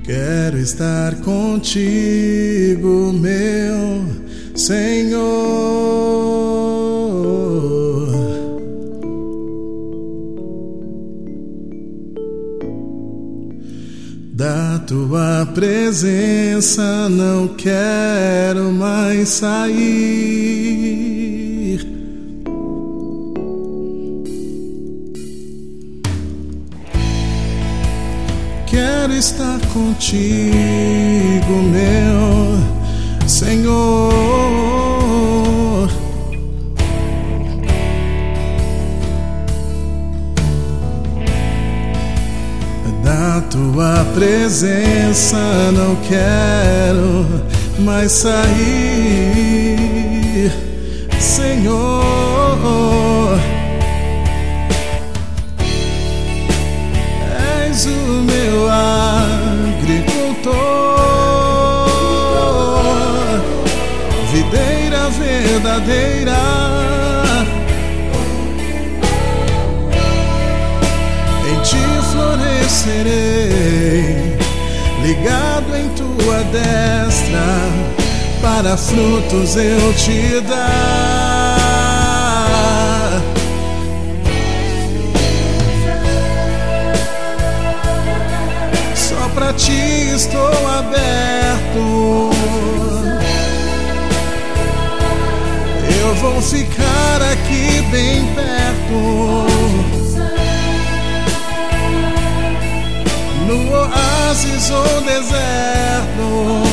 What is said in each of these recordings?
Quero estar contigo, meu Senhor. Da tua presença não quero mais sair. Quero estar contigo, meu Senhor. Da tua presença não quero mais sair, Senhor. És o meu agricultor, videira verdadeira. Em ti florescerei, ligado em tua destra, para frutos eu te dar. Só pra ti estou aberto. Eu vou ficar aqui bem perto, no oásis ou deserto,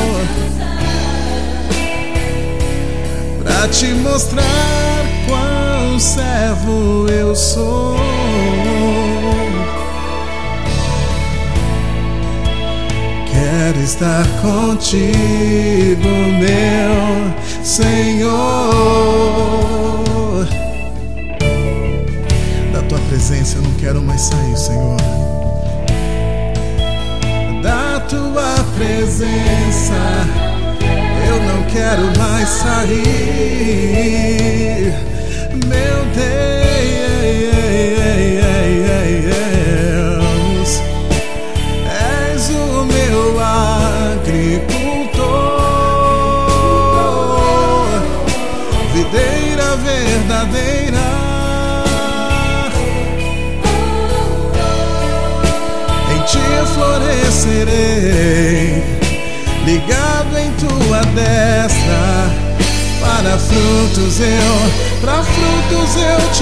pra te mostrar quão servo eu sou. Quero estar contigo, meu Senhor. Da tua presença eu não quero mais sair, Senhor. Da tua presença eu não quero mais sair, meu Deus. És o meu agricultor, videira verdadeira. Em ti florescerei, ligado em tua destra, para frutos eu te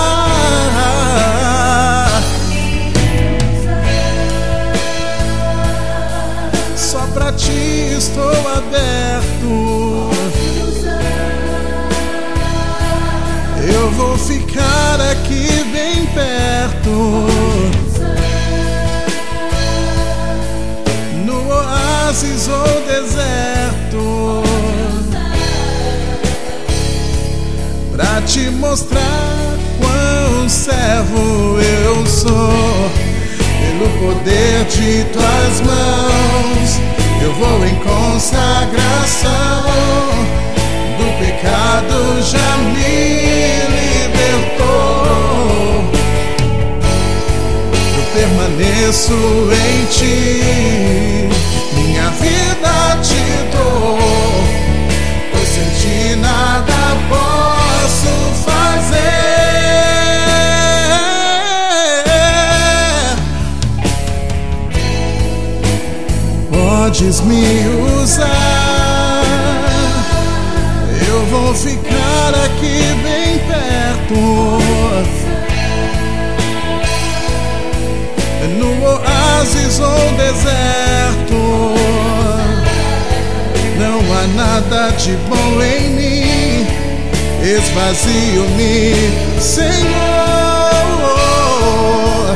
dar. Só pra ti estou aberto. Eu vou ficar aqui bem perto, no oásis ou deserto, pra te mostrar quão servo eu sou. Pelo poder de tuas mãos eu vou em consagração. Do pecado já me libertou. Eu permaneço em ti, minha vida te dou, pois sem ti nada posso fazer. Podes me usar, eu vou ficar aqui bem perto, no oásis ou deserto. Não há nada de bom em mim, esvazio-me, Senhor.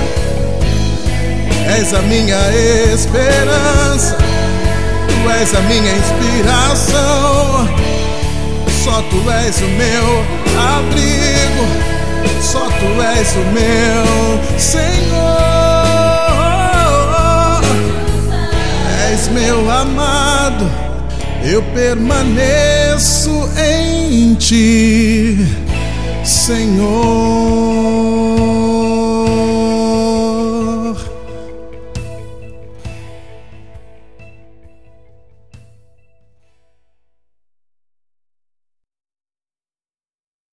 És a minha esperança, tu és a minha inspiração. Só tu és o meu abrigo, só tu és o meu Senhor. És meu amado, eu permaneço em ti, Senhor.